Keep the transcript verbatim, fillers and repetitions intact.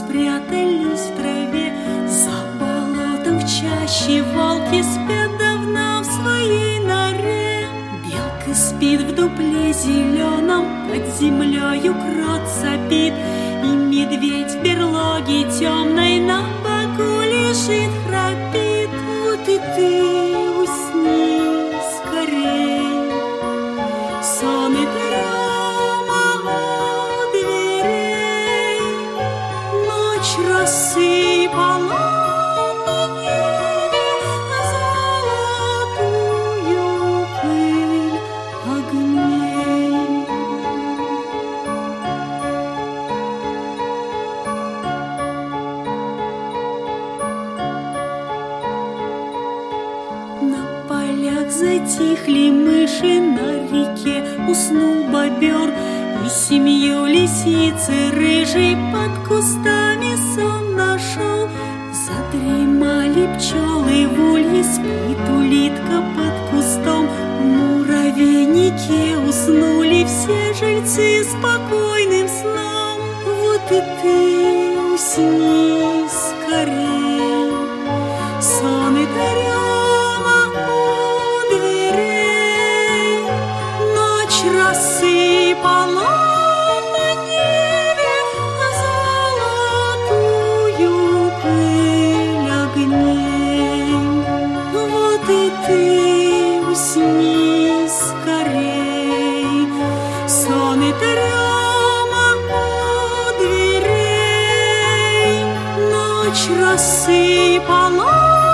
спрятались в траве. За болотом в чаще волки спят давно в своей норе. Белка спит в дупле зеленом, под землею крот сопит, и медведь в берлоге темной на боку лежит, храпит. Вот и ты усни скорей, сон и дрема у дверей. Ночь рассыпала на небе золотую пыль огней. На полях затихли мыши, на реке уснул бобер, и семью лисицы рыжий под кустами сон нашел. Задремали пчелы в улье, спит улитка под кустом. В муравейнике уснули все жильцы спокойным сном. Вот и ты усни скорей, сон и дрема у дверей. Ночь рассыпала на небе золотую пыль огней. Вот и ты усни скорей, сон и дрема у дверей. Ночь рассыпала